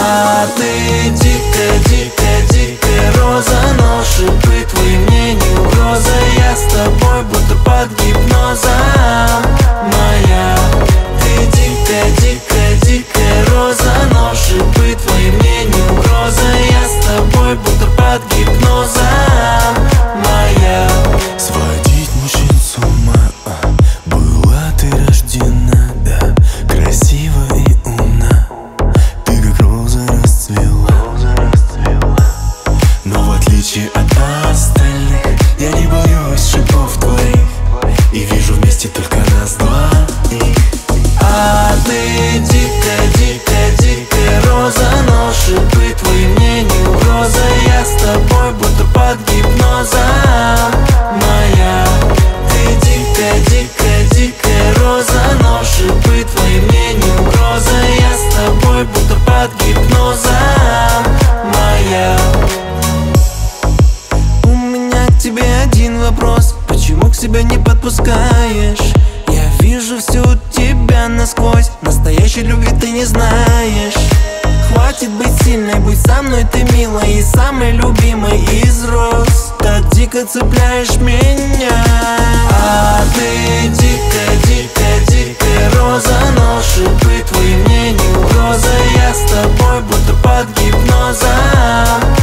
А ты дикая, дикая, дикая роза, но шипы твои мне не угроза. Я с тобой будто под гипнозом, моя. Ты дикая, дикая, дикая роза, но шипы твои мне не угроза. Я с тобой будто под гипнозом, моя. Сводить мужчин с ума, была ты рождена, да, красива и умна. Ты как роза расцвела, но в отличие от остальных я не боюсь шипов твоих и вижу вместе только нас двоих. А ты дикая, дикая, дикая роза, но шипы твои мне не угроза. Я с тобой будто под гипнозом, моя. Ты дикая, дикая, дикая роза, но шипы твои мне не угроза. Я с тобой будто под гипнозом, моя. У меня к тебе один вопрос: почему к себе не подпускаешь? Я вижу всю тебя насквозь, настоящей любви ты не знаешь. Хватит быть сильной, будь со мной ты милой и самой любимой из роз. Так дико цепляешь меня. А ты дикая, дикая, дикая роза, но шипы твои мне не угроза. Я с тобой будто под гипнозом,